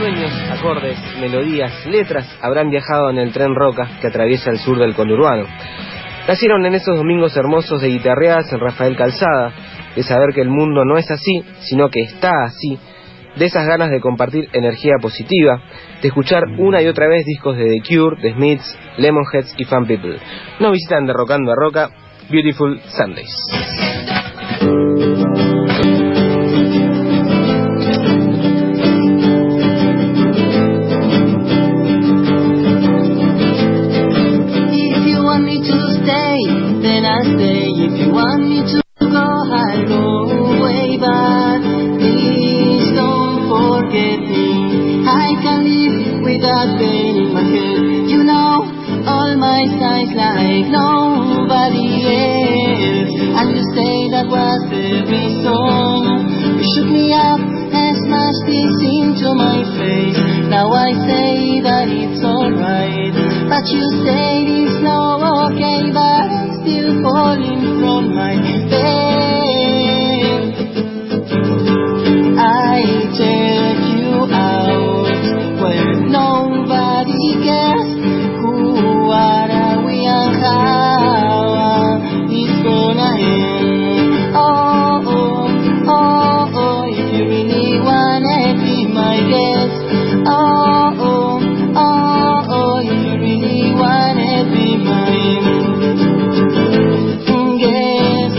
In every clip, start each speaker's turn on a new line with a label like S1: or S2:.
S1: sueños, acordes, melodías, letras habrán viajado en el tren Roca que atraviesa el sur del conurbano. Nacieron en esos domingos hermosos de guitarreadas en Rafael Calzada, de saber que el mundo no es así, sino que está así, de esas ganas de compartir energía positiva, de escuchar una y otra vez discos de The Cure, The Smiths, Lemonheads y Fun People. Nos visitan Derrocando a Roca, Beautiful Sundays.
S2: Like nobody else, and you say that was every song. You shook me up and smashed this into my face. Now I say that it's alright, but you say it's not okay, but I'm still falling from my bed. I take you out where nobody cares. Who are and how it's gonna end. Oh, oh, oh, oh, if you really wanna be my guest. Oh, oh, oh, oh, if you really wanna be my guest.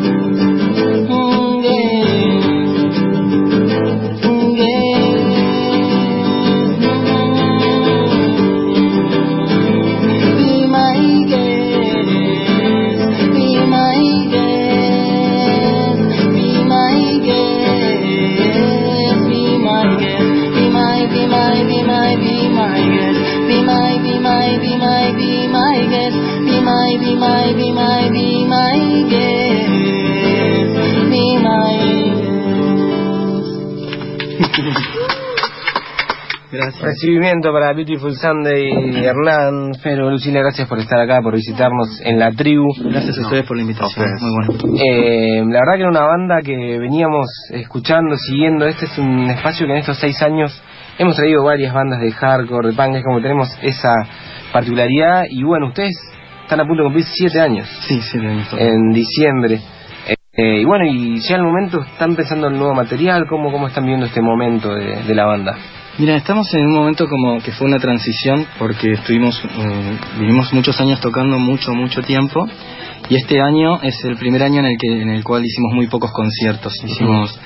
S1: Gracias. Recibimiento para Beautiful Sunday, Hernán, Fero, Lucila, gracias por estar acá, por visitarnos en la tribu.
S3: Gracias a ustedes por la invitación, muy bueno.
S1: La verdad que era una banda que veníamos escuchando, siguiendo. Este es un espacio que en estos 6 años hemos traído varias bandas de hardcore, de punk, es como tenemos esa particularidad. Y bueno, ustedes están a punto de cumplir 7 años.
S3: Sí, 7 años.
S1: En diciembre. Y bueno, y ya al momento están pensando en el nuevo material. ¿Cómo están viendo este momento de la banda?
S3: Mira, estamos en un momento como que fue una transición, porque vivimos muchos años tocando mucho tiempo, y este año es el primer año en el cual hicimos muy pocos conciertos. Hicimos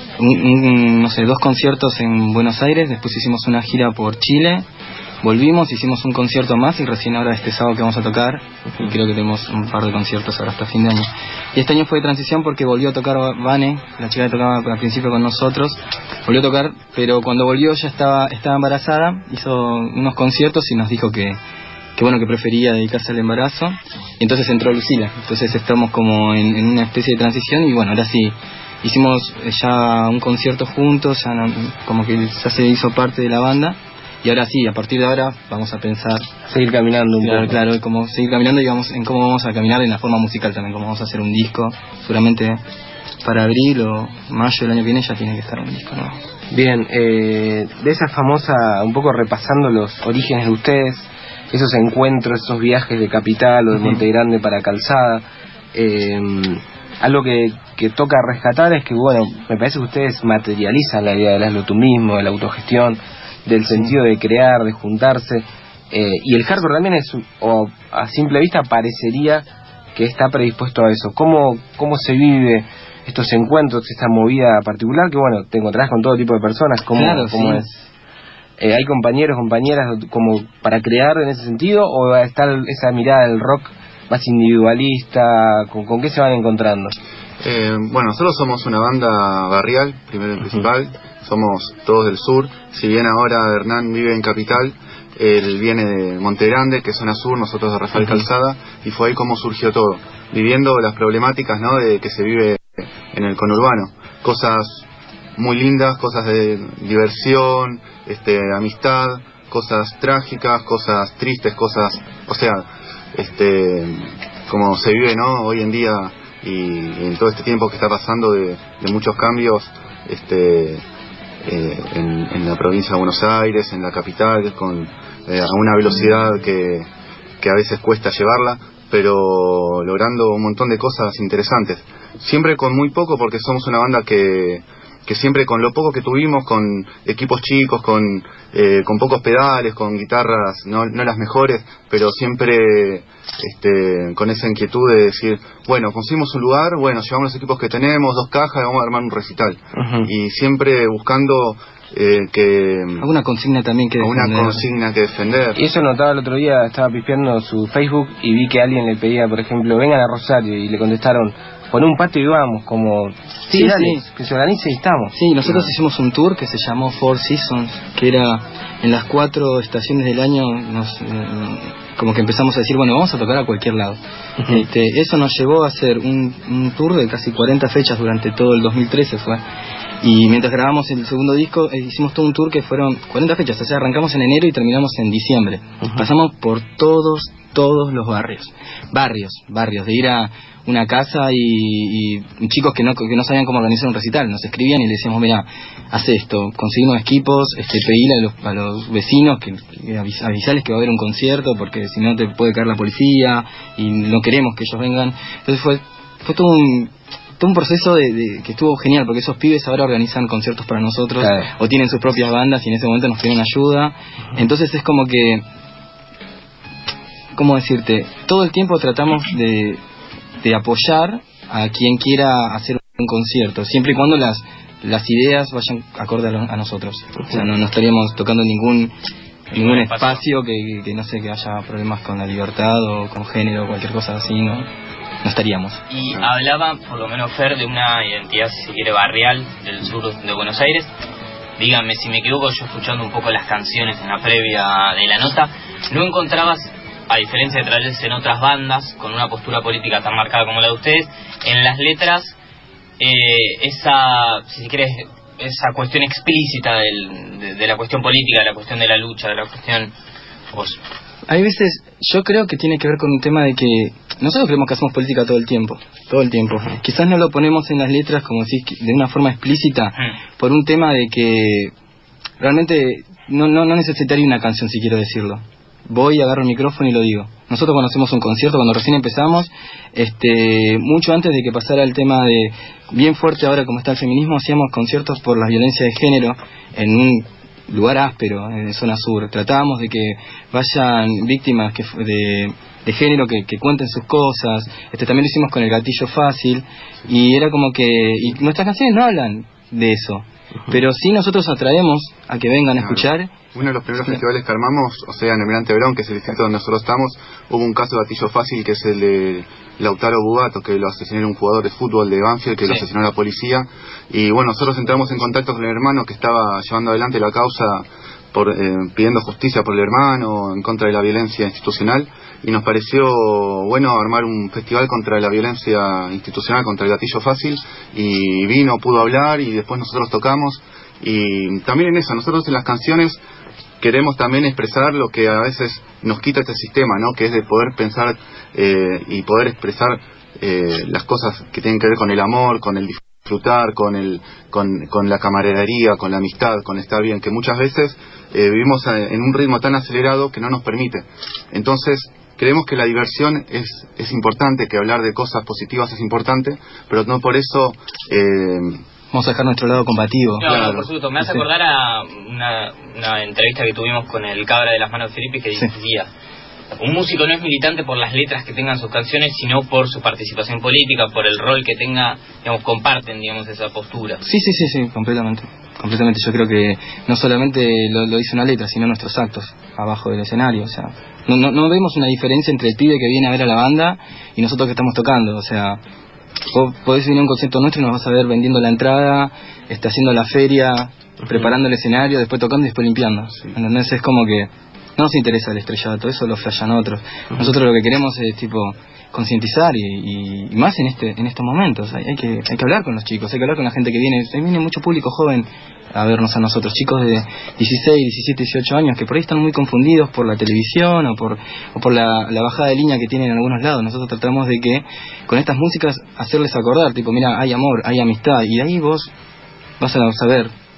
S3: no sé, 2 conciertos en Buenos Aires, después hicimos una gira por Chile, volvimos, hicimos un concierto más, y recién ahora este sábado que vamos a tocar, y creo que tenemos un par de conciertos ahora hasta fin de año. Y este año fue de transición porque volvió a tocar Vane, la chica que tocaba al principio con nosotros, volvió a tocar, pero cuando volvió ya estaba embarazada, hizo unos conciertos y nos dijo que bueno, que prefería dedicarse al embarazo, y entonces entró Lucila. Entonces estamos como en una especie de transición, y bueno, ahora sí hicimos ya un concierto juntos, ya como que ya se hizo parte de la banda. Y ahora sí, a partir de ahora vamos a pensar...
S1: Seguir caminando un poco.
S3: Claro, como seguir caminando, y vamos en cómo vamos a caminar en la forma musical también, cómo vamos a hacer un disco. Seguramente para abril o mayo del año que viene ya tiene que estar un disco nuevo.
S1: Bien, de esa famosa, un poco repasando los orígenes de ustedes, esos encuentros, esos viajes de Capital o de Monte Grande para Calzada, algo que toca rescatar es que, bueno, me parece que ustedes materializan la idea del hazlo tú mismo, de la autogestión, del sentido de crear, de juntarse, y el hardcore también o a simple vista parecería que está predispuesto a eso. ¿Cómo se vive estos encuentros, esta movida particular? Que bueno, te encontrarás con todo tipo de personas, ¿cómo es? ¿Hay compañeros, compañeras como para crear en ese sentido, o está esa mirada del rock más individualista? ¿Con qué se van encontrando?
S4: Bueno, nosotros somos una banda barrial, primero y principal. Somos todos del sur. Si bien ahora Hernán vive en Capital, él viene de Monte Grande, que es zona sur, nosotros de Rafael Calzada, y fue ahí como surgió todo, viviendo las problemáticas, ¿no?, de que se vive en el conurbano. Cosas muy lindas, cosas de diversión, amistad, cosas trágicas, cosas tristes, cosas, o sea, como se vive, ¿no?, hoy en día, y en todo este tiempo que está pasando de muchos cambios, en la provincia de Buenos Aires, en la capital, con a una velocidad que a veces cuesta llevarla, pero logrando un montón de cosas interesantes. Siempre con muy poco, porque somos una banda que siempre con lo poco que tuvimos, con equipos chicos, con pocos pedales, con guitarras no las mejores, pero siempre con esa inquietud de decir, bueno, conseguimos un lugar, bueno, llevamos los equipos que tenemos, 2 cajas, vamos a armar un recital. Y siempre buscando
S3: alguna consigna también que defender.
S4: Una consigna que defender.
S1: Y eso notaba el otro día, estaba pispeando su Facebook y vi que alguien le pedía, por ejemplo, vengan a Rosario, y le contestaron, pon un patio y vamos, como
S3: sí,
S1: dale,
S3: sí,
S1: que se organice y estamos.
S3: Sí, nosotros hicimos un tour que se llamó Four Seasons, que era en las 4 estaciones del año, como que empezamos a decir, bueno, vamos a tocar a cualquier lado. Eso nos llevó a hacer un tour de casi 40 fechas durante todo el 2013 fue. Y mientras grabamos el segundo disco, hicimos todo un tour que fueron 40 fechas, o sea, arrancamos en enero y terminamos en diciembre. Pasamos por todos los barrios, de ir a una casa y chicos que no sabían cómo organizar un recital, nos escribían y le decíamos, mira, haz esto, conseguimos equipos, pedile a los vecinos que avisales que va a haber un concierto, porque si no te puede caer la policía y no queremos que ellos vengan. Entonces fue todo un proceso que estuvo genial, porque esos pibes ahora organizan conciertos para nosotros, claro, o tienen sus propias bandas y en ese momento nos piden ayuda. Entonces es como que, ¿cómo decirte? Todo el tiempo tratamos de apoyar a quien quiera hacer un concierto, siempre y cuando las ideas vayan acorde a nosotros. O sea, no estaríamos tocando ningún espacio que no sé, que haya problemas con la libertad o con género o cualquier cosa así, no estaríamos.
S5: Y hablaba, por lo menos Fer, de una identidad, si se quiere, barrial del sur de Buenos Aires. Díganme si me equivoco, yo escuchando un poco las canciones en la previa de la nota, ¿no encontrabas, a diferencia de traerles en otras bandas con una postura política tan marcada como la de ustedes, en las letras esa, si se quiere, esa cuestión explícita de la cuestión política, de la cuestión de la lucha, de la cuestión...
S3: Hay veces, yo creo que tiene que ver con un tema de que nosotros creemos que hacemos política todo el tiempo. Quizás no lo ponemos en las letras, como decís, de una forma explícita, por un tema de que realmente no necesitaría una canción, si quiero decirlo. Voy, agarro el micrófono y lo digo. Nosotros cuando hacemos un concierto, cuando recién empezamos, mucho antes de que pasara el tema de bien fuerte ahora como está el feminismo, hacíamos conciertos por la violencia de género en un lugar áspero, en zona sur. Tratábamos de que vayan víctimas de género que cuenten sus cosas. También lo hicimos con el gatillo fácil, y era como que, y nuestras canciones no hablan de eso, pero sí nosotros atraemos a que vengan a escuchar.
S4: Uno de los primeros festivales que armamos, o sea, en Almirante Brown, que es el distrito donde nosotros estamos, hubo un caso de gatillo fácil, que es el de Lautaro Bugato, que lo asesinó un jugador de fútbol de Banfield, que lo asesinó la policía. Y bueno, nosotros entramos en contacto con el hermano que estaba llevando adelante la causa pidiendo justicia por el hermano, en contra de la violencia institucional, y nos pareció bueno armar un festival contra la violencia institucional, contra el gatillo fácil, y vino, pudo hablar, y después nosotros tocamos. Y también en eso, nosotros en las canciones queremos también expresar lo que a veces nos quita este sistema, ¿no? Que es de poder pensar y poder expresar las cosas que tienen que ver con el amor, con el disfrutar, con la camaradería, con la amistad, con estar bien, que muchas veces vivimos en un ritmo tan acelerado que no nos permite. Entonces creemos que la diversión es importante, que hablar de cosas positivas es importante, pero no por eso
S3: vamos a dejar nuestro lado combativo.
S5: Claro, por supuesto. Me hace acordar a una entrevista que tuvimos con el cabra de las manos de Felipe, que decía, un músico no es militante por las letras que tengan sus canciones, sino por su participación política, por el rol que tenga, digamos, comparten, digamos, esa postura.
S3: Sí, completamente. Yo creo que no solamente lo dice una letra, sino nuestros actos abajo del escenario. O sea, no vemos una diferencia entre el pibe que viene a ver a la banda y nosotros que estamos tocando. O sea, vos podés venir a un concierto nuestro y nos vas a ver vendiendo la entrada, haciendo la feria, preparando el escenario, después tocando y después limpiando. ¿Entendés? Es como que no nos interesa el estrellato, eso lo flashan otros. Nosotros lo que queremos es concientizar y más en estos momentos. Hay que hablar con los chicos, hay que hablar con la gente que viene. Viene mucho público joven a vernos a nosotros, chicos de 16, 17, 18 años que por ahí están muy confundidos por la televisión o por la bajada de línea que tienen en algunos lados. Nosotros tratamos de que con estas músicas hacerles acordar, mira, hay amor, hay amistad, y de ahí vos vas a saber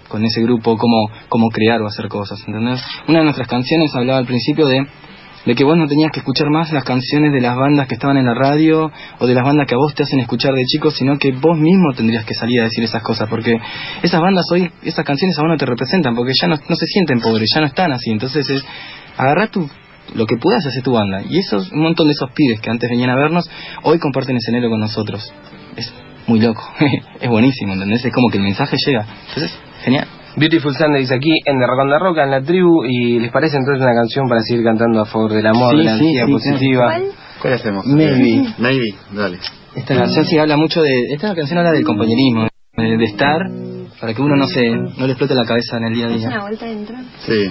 S3: con ese grupo, cómo crear o hacer cosas, ¿entendés? Una de nuestras canciones hablaba al principio de que vos no tenías que escuchar más las canciones de las bandas que estaban en la radio o de las bandas que a vos te hacen escuchar de chico, sino que vos mismo tendrías que salir a decir esas cosas, porque esas bandas hoy, esas canciones a vos no te representan, porque ya no se sienten pobres, ya no están así. Entonces agarrá lo que puedas, hacer tu banda. Y un montón de esos pibes que antes venían a vernos, hoy comparten escenario con nosotros. Es muy loco, es buenísimo, ¿entendés? Es como que el mensaje llega. Entonces, genial.
S1: Beautiful Sundays aquí en The Rock on the Rock, en la tribu. ¿Y les parece entonces una canción para seguir cantando a favor del amor, de la energía positiva?
S4: ¿Cuál hacemos?
S3: Maybe,
S4: dale.
S3: Esta canción sí habla mucho esta canción habla del compañerismo, de estar, para que uno no le explote la cabeza en el día a día.
S6: ¿Es una vuelta adentro?
S4: Sí.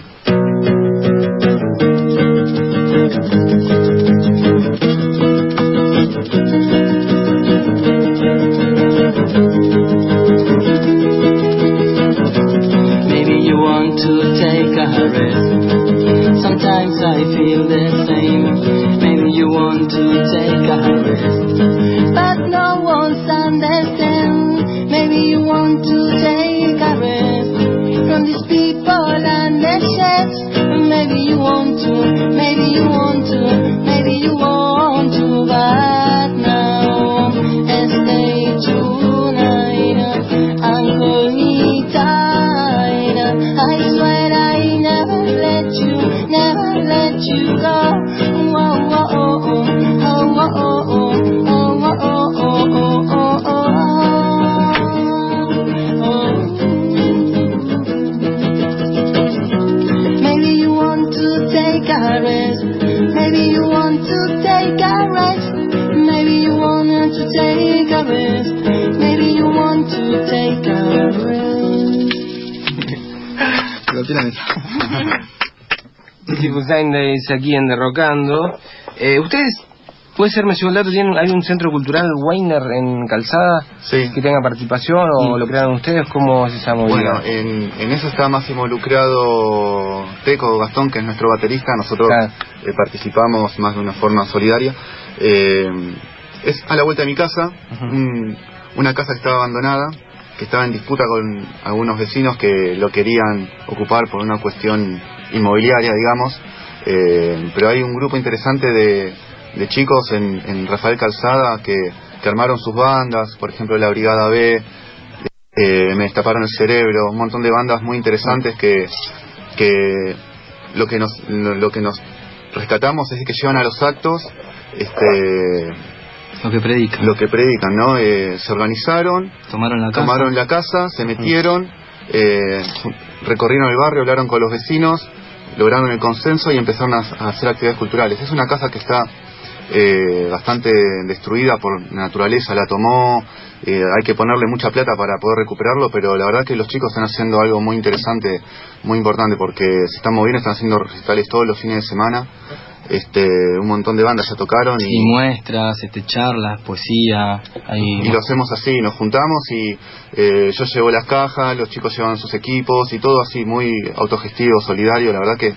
S2: Sometimes I feel the same. Maybe you want to take a rest, but no one's understand. Maybe you want to take a rest from these people and their chefs. Maybe you want to, maybe you want to, maybe you want to, but now and stay tonight and hold me tight. I swear I never let you go. Whoa, whoa, oh, oh, oh, oh, oh, oh, oh, oh, oh, oh. Maybe you want to take a rest. Maybe you want to take a rest. Maybe you want to take a rest. Maybe you want to take a rest.
S1: Beautiful Sundays aquí en Derrocando. Ustedes, puede ser, me llegó el dato, ¿hay un centro cultural Weiner en Calzada?
S4: Sí.
S1: ¿Que tenga participación o lo crearon ustedes? ¿Cómo se llama?
S4: Bueno, en eso está más involucrado Teco Gastón, que es nuestro baterista. Nosotros participamos más de una forma solidaria. Es a la vuelta de mi casa, una casa que estaba abandonada, que estaba en disputa con algunos vecinos que lo querían ocupar por una cuestión inmobiliaria, digamos, pero hay un grupo interesante de chicos en Rafael Calzada que armaron sus bandas, por ejemplo la Brigada B, Me Destaparon el Cerebro, un montón de bandas muy interesantes que lo que nos rescatamos es que llevan a los actos
S3: lo que predican,
S4: ¿no? Se organizaron, tomaron la casa, se metieron, recorrieron el barrio, hablaron con los vecinos, lograron el consenso y empezaron a hacer actividades culturales. Es una casa que está bastante destruida por la naturaleza, la tomó, hay que ponerle mucha plata para poder recuperarlo, pero la verdad que los chicos están haciendo algo muy interesante, muy importante, porque se están moviendo, están haciendo recitales todos los fines de semana. Un montón de bandas ya tocaron
S3: y muestras, charlas, poesía,
S4: y lo hacemos así, nos juntamos y yo llevo las cajas, los chicos llevan sus equipos y todo así muy autogestivo, solidario. La verdad que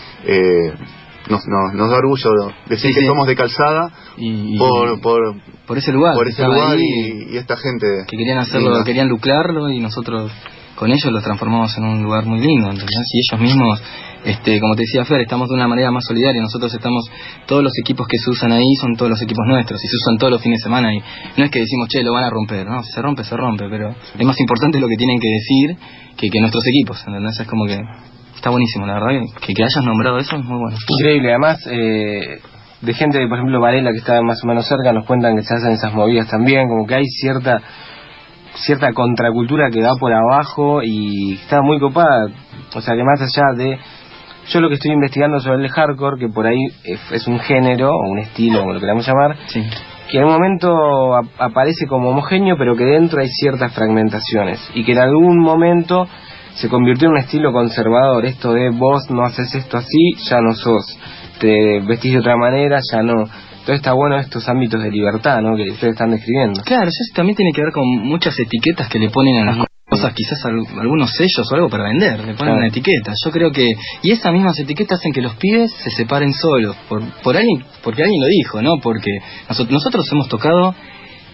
S4: nos da orgullo decir que somos de Calzada por ese lugar y esta gente
S3: que querían hacerlo, querían lucrarlo, y nosotros con ellos los transformamos en un lugar muy lindo, ¿entendés? Y ellos mismos, como te decía Fer, estamos de una manera más solidaria. Nosotros todos los equipos que se usan ahí son todos los equipos nuestros y se usan todos los fines de semana, y no es que decimos, che, lo van a romper, no, se rompe, pero es más importante lo que tienen que decir que nuestros equipos, ¿entendés? Es como que está buenísimo, la verdad que hayas nombrado eso es muy bueno.
S1: Increíble, además de gente, por ejemplo Varela, que está más o menos cerca, nos cuentan que se hacen esas movidas también, como que hay cierta contracultura que va por abajo y está muy copada. O sea, que más allá de yo lo que estoy investigando sobre el hardcore, que por ahí es un género o un estilo, como lo queramos llamar,
S3: sí,
S1: que en un momento aparece como homogéneo, pero que dentro hay ciertas fragmentaciones y que en algún momento se convirtió en un estilo conservador. Esto de vos no haces esto así, ya no sos, te vestís de otra manera, ya no. Entonces está bueno estos ámbitos de libertad, ¿no?, que ustedes están describiendo.
S3: Claro, eso también tiene que ver con muchas etiquetas que le ponen a las cosas, quizás algunos sellos o algo para vender, le ponen una etiqueta. Yo creo que, y esas mismas etiquetas hacen que los pibes se separen solos, por alguien, porque alguien lo dijo, ¿no? Porque nosotros hemos tocado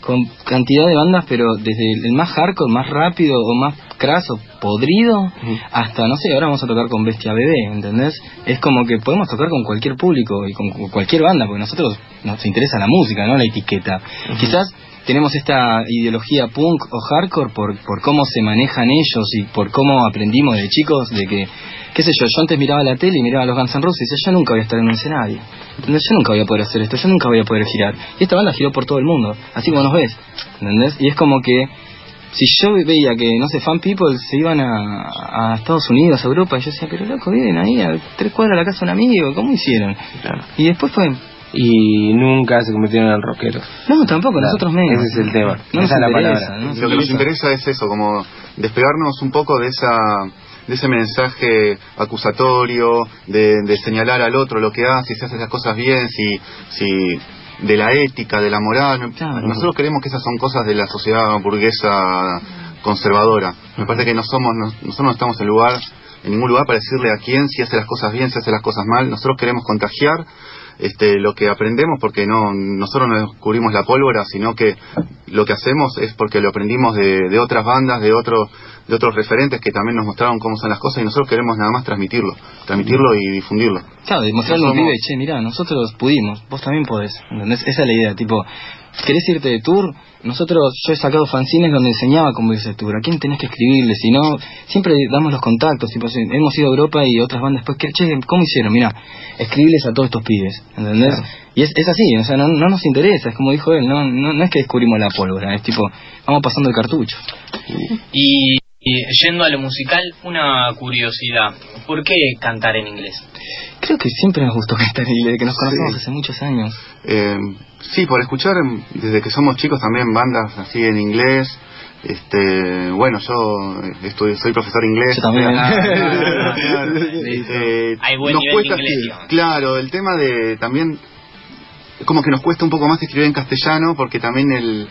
S3: con cantidad de bandas, pero desde el más hardcore, más rápido o más craso, podrido, hasta, no sé, ahora vamos a tocar con Bestia Bebé, ¿entendés? Es como que podemos tocar con cualquier público y con cualquier banda, porque a nosotros nos interesa la música, no la etiqueta. Quizás tenemos esta ideología punk o hardcore por cómo se manejan ellos y por cómo aprendimos de chicos de que, qué sé yo antes miraba la tele y miraba a los Guns N' Roses y decía, yo nunca voy a estar en un escenario, ¿entendés? Yo nunca voy a poder hacer esto, yo nunca voy a poder girar. Y esta banda giró por todo el mundo, así como nos ves, ¿entendés? Y es como que si yo veía que, no sé, Fan People se iban a Estados Unidos, a Europa, y yo decía, pero loco, viven ahí a 3 cuadras de la casa de un amigo, ¿cómo hicieron?
S1: Claro.
S3: Y después fue...
S1: Y nunca se convirtieron en rockeros.
S3: No, tampoco, claro, nosotros menos.
S1: Ese es el tema.
S3: No
S1: esa es la
S3: interesa,
S1: palabra.
S3: ¿no?
S4: Lo que nos interesa es eso, como despegarnos un poco de ese mensaje acusatorio, de señalar al otro lo que hace, si hace las cosas bien, si de la ética, de la moral.
S3: Claro.
S4: Nosotros creemos que esas son cosas de la sociedad burguesa conservadora. Me parece que nosotros no estamos en ningún lugar para decirle a quién si hace las cosas bien, si hace las cosas mal. Nosotros queremos contagiar lo que aprendemos, porque nosotros no descubrimos la pólvora, sino que lo que hacemos es porque lo aprendimos de otras bandas, de otros referentes que también nos mostraron cómo son las cosas, y nosotros queremos nada más transmitirlo y difundirlo.
S3: Claro, demostrarle a un pibe, che, mirá, nosotros pudimos, vos también podés, ¿entendés? Esa es la idea, tipo, ¿querés irte de tour? Yo he sacado fanzines donde enseñaba cómo irse de tour, a quién tenés que escribirle, si no, siempre damos los contactos, tipo, hemos ido a Europa y otras bandas después, che, ¿cómo hicieron? Mirá, escribirles a todos estos pibes, ¿entendés? Claro. Y es así, o sea, no nos interesa, es como dijo él, no es que descubrimos la pólvora, es tipo, vamos pasando el cartucho.
S5: Y yendo a lo musical, una curiosidad, ¿por qué cantar en inglés?
S3: Creo que siempre nos gustó cantar en inglés, que nos conocemos hace muchos años.
S4: Sí, por escuchar desde que somos chicos también bandas así en inglés. Bueno, yo soy profesor inglés.
S3: Yo también.
S5: Hay buen nivel de inglés, digamos.
S4: Claro, el tema de también como que nos cuesta un poco más escribir en castellano, porque también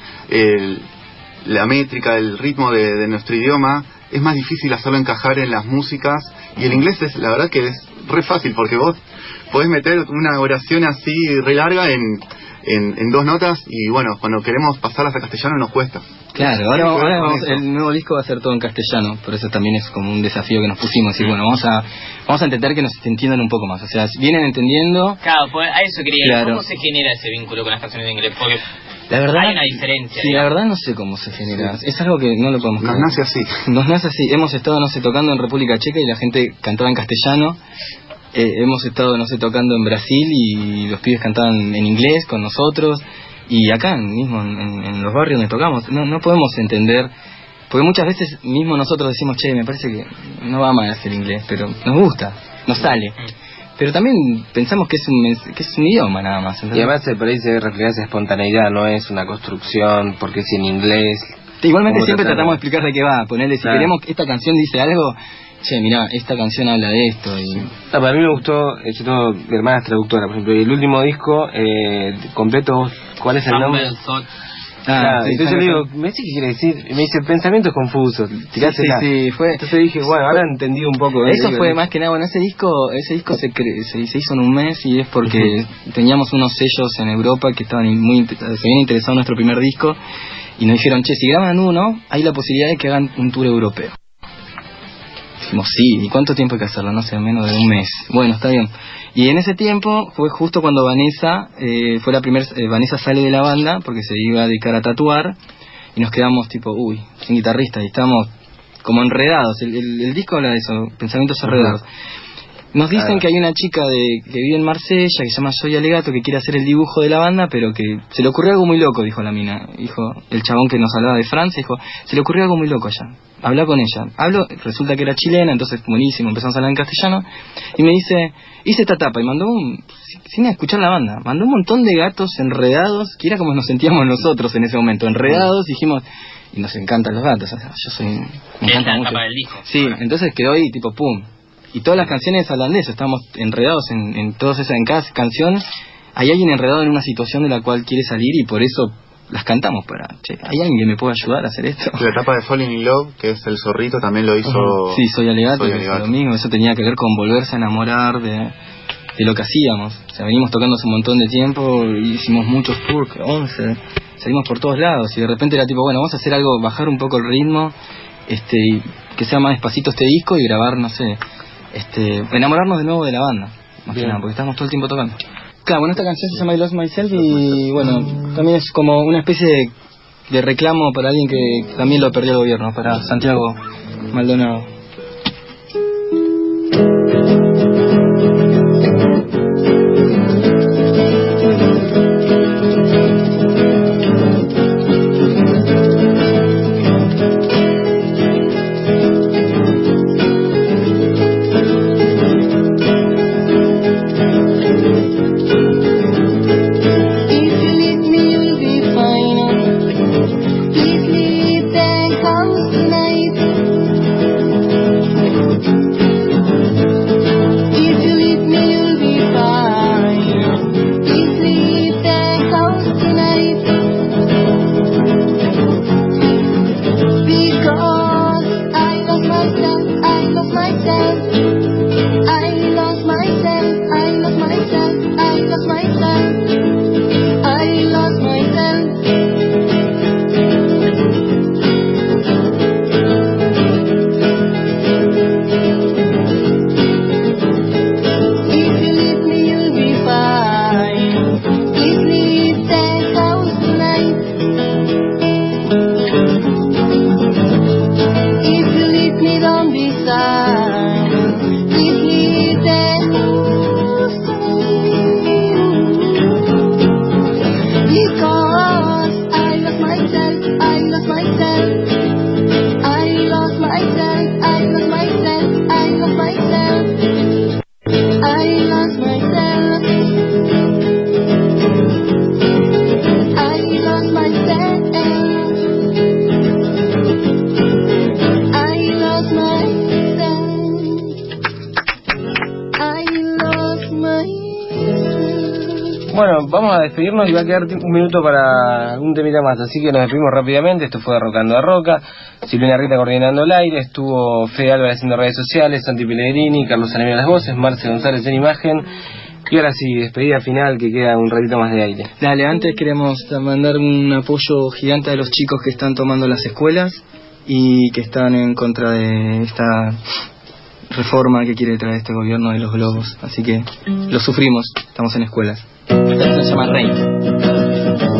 S4: la métrica, el ritmo de nuestro idioma es más difícil hacerlo encajar en las músicas, y el inglés la verdad que es re fácil, porque vos podés meter una oración así re larga en 2 notas, y bueno, cuando queremos pasarlas a castellano nos cuesta.
S3: Claro, ahora el nuevo disco va a ser todo en castellano, por eso también es como un desafío que nos pusimos, decir, bueno, vamos a intentar que nos entiendan un poco más, o sea, vienen entendiendo.
S5: Claro, pues a eso quería ir.
S3: Claro.
S5: ¿Cómo se genera ese vínculo con las canciones de inglés? Porque
S3: la verdad,
S5: hay una diferencia.
S3: Sí,
S5: digamos.
S3: la verdad no sé cómo se genera, es algo que no lo podemos
S4: Nos nace así.
S3: Nos nace así, hemos estado, no sé, tocando en República Checa y la gente cantaba en castellano. Hemos estado, no sé, tocando en Brasil y los pibes cantaban en inglés con nosotros, y acá mismo en los barrios donde tocamos no podemos entender, porque muchas veces mismo nosotros decimos, che, me parece que no va mal hacer inglés, pero nos gusta, nos sale, pero también pensamos que es un idioma nada más, ¿entendés?
S1: Y además por ahí se refleja esa espontaneidad, no es una construcción porque es en inglés.
S3: Igualmente siempre tratamos de explicar de qué va, ponerle, si queremos que esta canción dice algo, che, mirá, esta canción habla de esto.
S1: Para mí me gustó, yo tengo, mi hermana es traductora, por ejemplo, y el último disco completo, ¿cuál es el nombre?
S3: Sí,
S1: entonces yo le digo, ¿me dice qué quiere decir? Me dice, pensamientos confusos, tirásela.
S3: Sí, fue.
S1: Entonces dije, bueno, ahora he entendido un poco.
S3: Eso fue más que nada, bueno, ese disco se hizo en un mes, y es porque teníamos unos sellos en Europa que estaban se habían interesado en nuestro primer disco, y nos dijeron, che, si graban uno, hay la posibilidad de que hagan un tour europeo. Dijimos, sí, ¿y cuánto tiempo hay que hacerlo? No sé, menos de un mes. Bueno, está bien. Y en ese tiempo fue justo cuando Vanessa, Vanessa sale de la banda porque se iba a dedicar a tatuar, y nos quedamos tipo, sin guitarrista, y estábamos como enredados. El disco habla de eso, pensamientos enredados. Nos dicen que hay una chica que vive en Marsella, que se llama Zoe Alegato, que quiere hacer el dibujo de la banda, pero que se le ocurrió algo muy loco, dijo la mina. Dijo el chabón que nos hablaba de Francia, dijo, se le ocurrió algo muy loco allá. Habla con ella. Resulta que era chilena, entonces buenísimo, empezamos a hablar en castellano, y me dice, hice esta tapa, y mandó sin escuchar la banda, mandó un montón de gatos enredados, que era como nos sentíamos nosotros en ese momento, enredados, dijimos, y nos encantan los gatos, o sea, me encanta mucho.
S5: Tapa del disco.
S3: Sí, entonces quedó ahí, tipo, pum. Y todas las canciones hablan de eso, estamos enredados en todas esas, en cada canción hay alguien enredado en una situación de la cual quiere salir, y por eso las cantamos ¿hay alguien que me pueda ayudar a hacer esto?
S4: La etapa de Falling in Love, que es el zorrito, también lo hizo.
S3: Sí, Soy Alegato, que es lo mismo, eso tenía que ver con volverse a enamorar de lo que hacíamos. O sea, venimos tocando hace un montón de tiempo, hicimos muchos tours, 11, salimos por todos lados y de repente era tipo, bueno, vamos a hacer algo, bajar un poco el ritmo, y que sea más despacito este disco y grabar, no sé, enamorarnos de nuevo de la banda, más que nada, porque estamos todo el tiempo tocando. Claro, bueno, esta canción se llama I Lost Myself y bueno, también es como una especie de reclamo para alguien que también lo perdió el gobierno, para Santiago Maldonado.
S1: Bueno, vamos a despedirnos y va a quedar un minuto para un temita más, así que nos despedimos rápidamente. Esto fue Rocando a Roca, Silvina Rita coordinando el aire, estuvo Fede Álvarez haciendo redes sociales, Santi Pellegrini, Carlos Anemio en las voces, Marce González en imagen. Y ahora sí, despedida final, que queda un ratito más de aire.
S3: Dale, antes queremos mandar un apoyo gigante a los chicos que están tomando las escuelas y que están en contra de esta reforma que quiere traer este gobierno de los globos. Así que lo sufrimos, estamos en escuelas. Esta se llama Reina.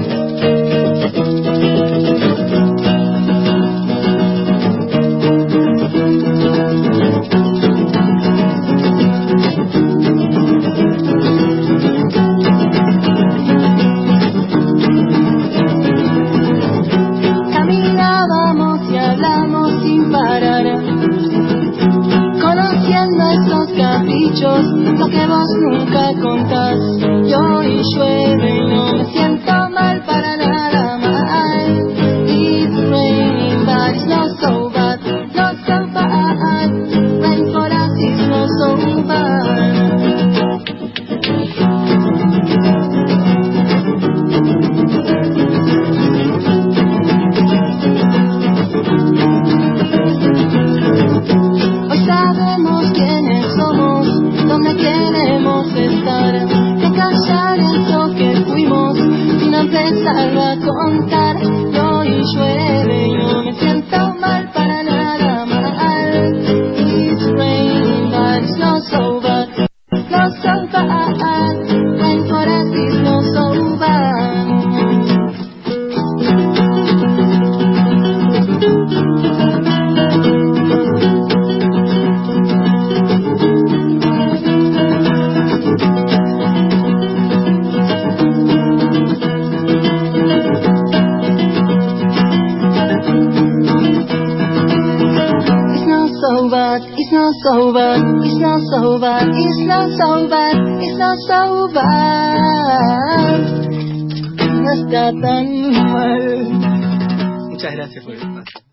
S2: Caminábamos y hablamos sin parar, conociendo esos caprichos, lo que vos nunca contás. Y hoy llueve y no me siento mal para nada mal. It's raining but it's not so bad, not so bad. Rain for us is not so bad. Hoy sabemos quiénes somos, dónde queremos estar. Que callar eso que fuimos sin empezar a contar. Y hoy llueve y no me siento mal para nada mal. It's raining but it's not so bad, not so bad. Rain for us is not so bad. It's not so bad, it's not so bad, it's not so bad, it's not so bad. No está tan mal.
S3: Muchas gracias por el espacio.